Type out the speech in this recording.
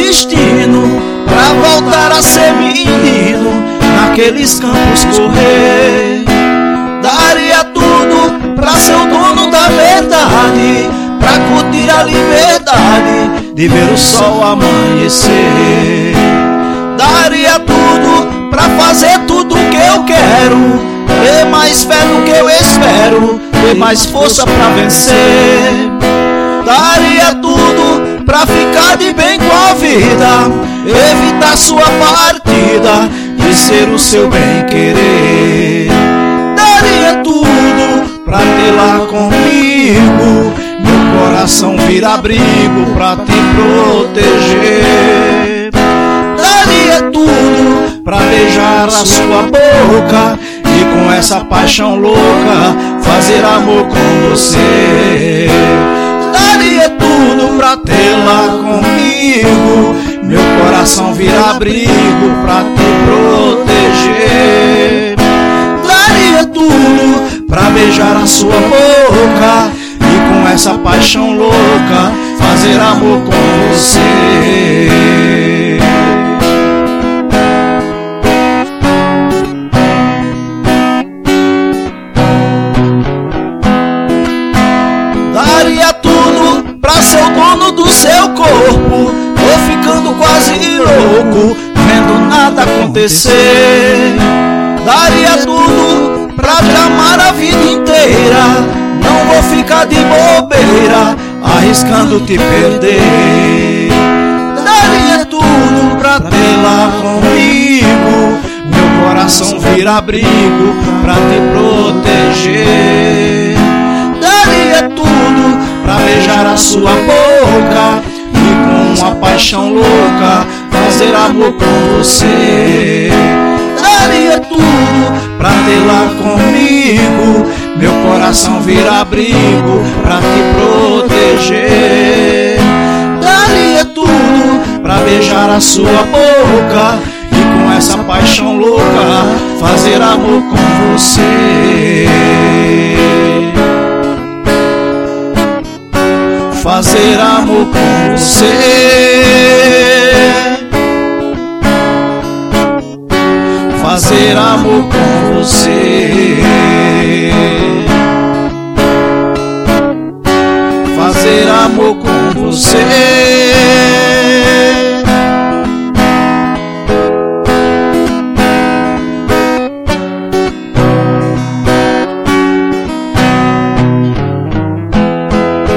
destino pra voltar a ser menino, naqueles campos correr. Daria tudo pra ser o dono da verdade, pra curtir a liberdade de ver o sol amanhecer. Daria tudo pra fazer tudo o que eu quero, ter mais fé no que eu espero, ter mais força pra vencer. Daria tudo pra ficar de bem com a vida, evitar sua partida e ser o seu bem-querer. Daria tudo pra ter lá comigo, meu coração vir abrigo pra te proteger. Daria tudo pra beijar a sua boca e com essa paixão louca fazer amor com você. Daria tudo pra ter lá comigo, meu coração vir abrigo pra te proteger. Daria tudo pra beijar a sua boca e com essa paixão louca fazer amor com você. Daria tudo pra ser o dono do seu corpo, tô ficando quase louco, vendo nada acontecer. Daria tudo pra te amar a vida inteira, não vou ficar de bobeira, arriscando te perder. Daria tudo pra ter lá comigo, meu coração vir abrigo pra te proteger. Daria tudo pra beijar a sua boca e com uma paixão louca fazer amor com você. Daria tudo pra ter lá comigo, meu coração vir abrigo pra te proteger. Daria tudo pra beijar a sua boca e com essa paixão louca fazer amor com você. Fazer amor com você. Fazer amor com você. Fazer amor com você.